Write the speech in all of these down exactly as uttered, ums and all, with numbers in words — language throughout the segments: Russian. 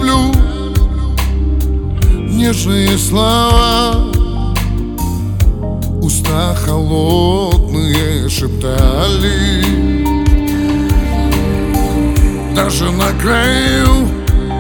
люблю. Нежные слова, уста холодные шептали. Даже на краю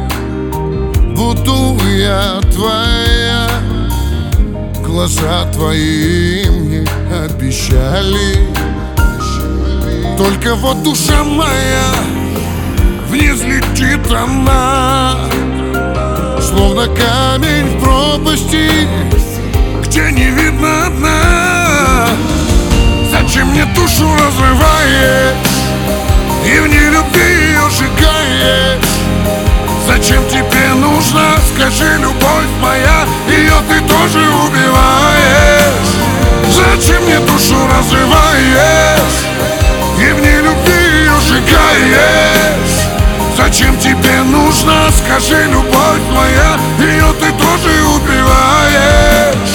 буду я твоя. Глаза твои мне обещали. Только вот душа моя, вниз летит она, словно камень в пропасти, где не видно дна. Зачем мне душу разрываешь и в нелюбви ее сжигаешь? Зачем тебе нужно, скажи, любовь моя, ее ты тоже убиваешь? Зачем мне душу разрываешь и в нелюбви ее сжигаешь? Зачем тебе нужно, скажи, любовь моя, ее ты тоже убиваешь?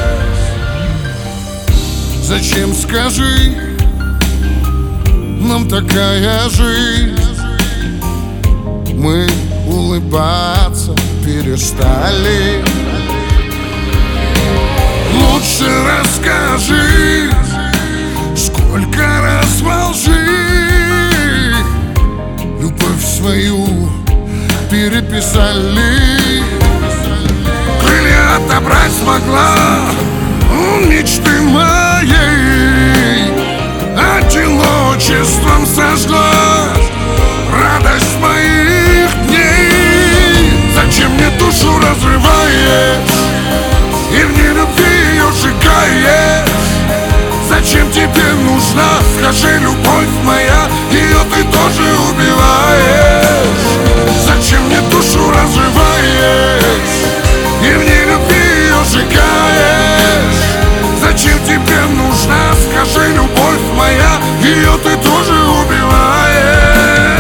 Зачем, скажи, нам такая жизнь? Мы улыбаться перестали. Лучше расскажи, сколько раз во лжи любовь свою переписали. Крылья отобрать смогла мечты моей, одиночеством сожгла радость моих дней. Зачем мне душу разрываешь и в нелюбви ее сжигаешь? Зачем тебе нужна, скажи, любовь моя, ее ты тоже убиваешь? Зачем мне душу разрываешь и в нелюбви ее сжигаешь? Зачем тебе нужна, скажи, любовь моя, ее ты тоже убиваешь?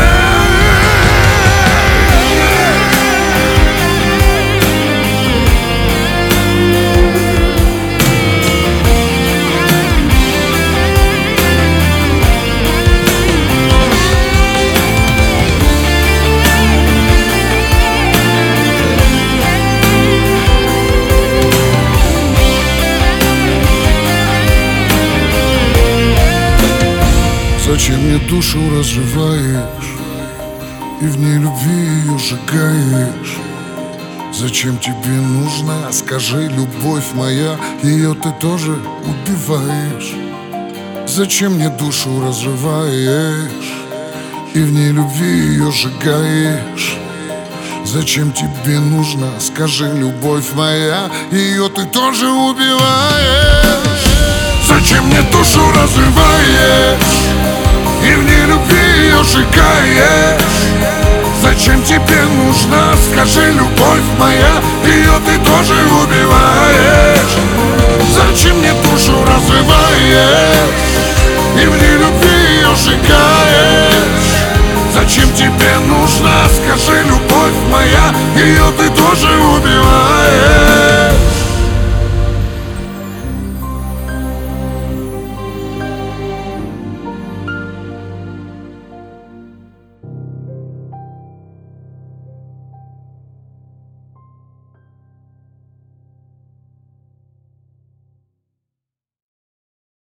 Зачем мне душу разрываешь и в нелюбви ее сжигаешь? Зачем тебе нужна, скажи, любовь моя, ее ты тоже убиваешь? Зачем мне душу разрываешь и в нелюбви ее сжигаешь? Зачем тебе нужна, скажи, любовь моя, ее ты тоже убиваешь? Зачем мне душу разрываешь и в нелюбви ее сжигаешь? Зачем тебе нужна, скажи, любовь моя, ее ты тоже убиваешь? Зачем мне душу разрываешь и в нелюбви ее сжигаешь? Зачем тебе нужна, скажи, любовь моя, ее ты тоже убиваешь?